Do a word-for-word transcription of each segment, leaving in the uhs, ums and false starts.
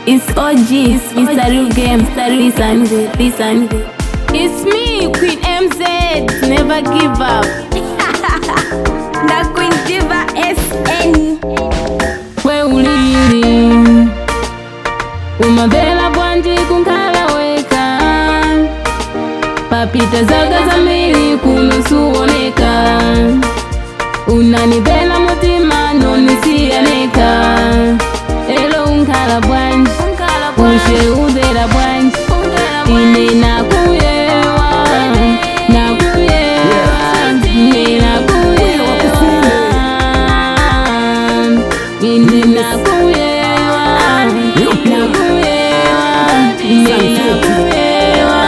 It's O G, it's Mister Real Game, Mister Listen, listen. It's me, Queen M Z, never give up. The Queen Diva S N. We ulili umabela bwanji kunkala weka papita zaga za mili kunusuoneka unanibela mutima nonisianeka elo unkala bwanji ushe udera bwanji ine nakuyewa nakuyewa ine nakuyewa ine nakuyewa nakuyewa ine nakuyewa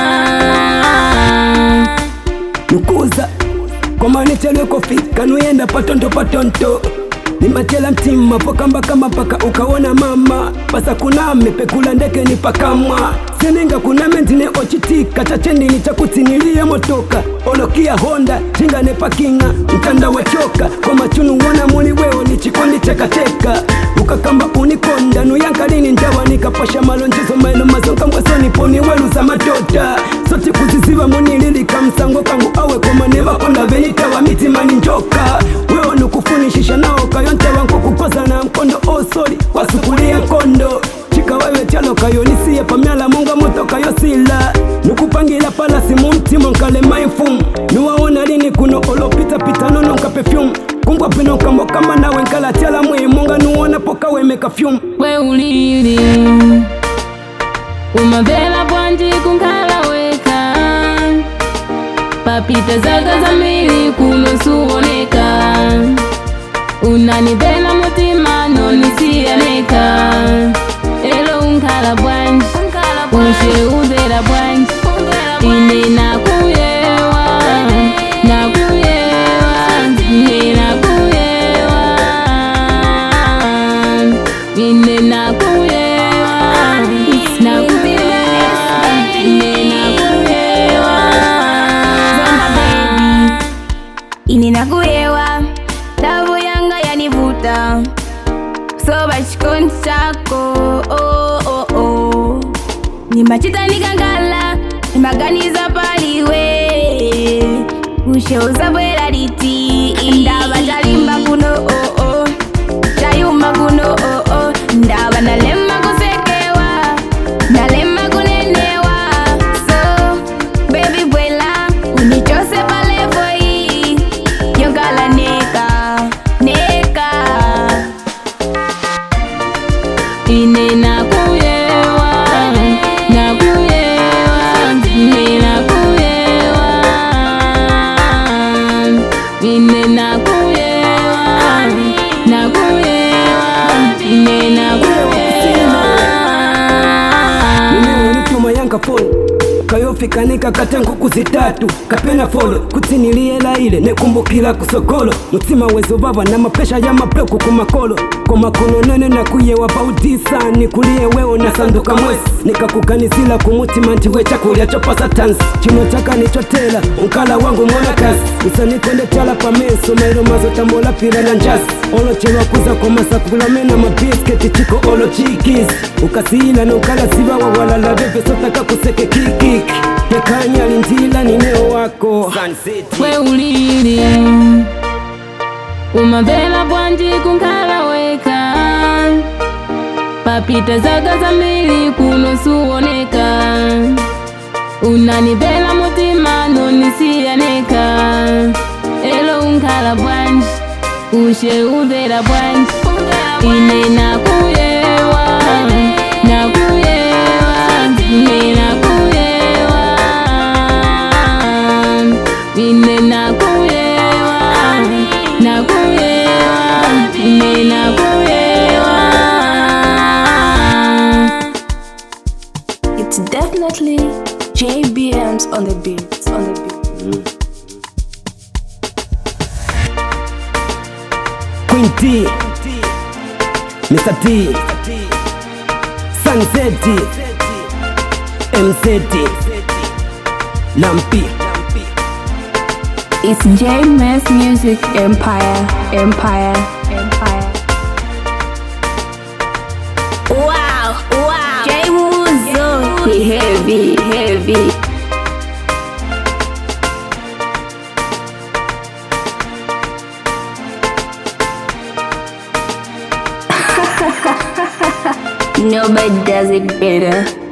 nukuza komanitele kofika nuyenda patonto patonto nimachela mtima pokambaka kama paka ukawona mama pasa kuname pekula ndeke ni pakamwa seninga kuname ndine ochitika chacheni ni chakutinilia motoka olokia honda jinga ne pakinga mtanda wachoka kwa machunu wana muli weo ni chikondi chakacheka ukakamba unikonda nuyankalini njawa nikapasha malonjezo mailo mazonka mwasoni poni welu za matota soti kuziziva munilili kamsango kangu awe koma neva konda venita wa mitima ni njoka weo nukufunishisha nao kayonte wangu kukoza na mkondo oh sorry wasukulia kondo chika wewe chalo kayonisiye pamyala munga moto kayosila nukupangila pala simu mtimo nkale maifum nuwaona lini kuno olopita pita nono nka perfume kumbwa pino kambo kama nawe nkala tiala mwe munga nuona poka we meka fume we ulili umabela bwanji kunkala weka papita zaga za mili kunusuoneka unanibela mutima nonisianeka elo unkala bwanji ushe udera bwanji ine nakuyewa nakuyewa ine nakuyewa ine nakuyewa nakuyewa ine nakuyewa Ine nakuyewa davu yanga yanivuta soba chikondi chako oh, oh, oh. Nimachita nikangala nimaganiza paliwe usheuza bwela liti ndaba chalimba kuno oh, oh. Chayuma kuno oh, oh. Ndaba nalema kusekewa nalema kunenewa so baby bwela unichose palevo hii yongala neka neka ine nakuyewa nakuyewa ine nakuyewa ine nakuyewa nakuyewa ine nakuyewa nimewe nituma yanga folo kayofikanika katengo kuzitatu kapena folo kutiniliela ile nekumbukila kusokolo mutima wezo baba na mapesha ya mapleku kumakolo komakono nene na kuyewa baudisa nikulie weo na sanduka mwesi nikakuganizila kumutima ntiwe chakulya chopasa tansi chino chaka nichotela unkala wangu mwana kasi usanikonde tala pameso mairo mazotambola pila na njasi olochilwa kuza kwa masakulamena mabisketi chiko olo chikis ukasiila na ukala siva wawalala veve sotaka kuseke kikiki tekanya lindila nineo wako we ulili umabela bwanji kunkala weka papita zaga za mili kunusuoneka unanibela mutima nonisianeka elo unkala bwanji ushe udera bwanji ine nakuyewa nakuyewa ine nakuyewa ine nakuyewa nakuyewa ine nakuyewa. It's definitely J B M's on the beat on the beat Queen T Mister T Sunset M Z Nampi It's J Mess Music Empire Empire Empire. Wow. heavy, heavy. Nobody does it better.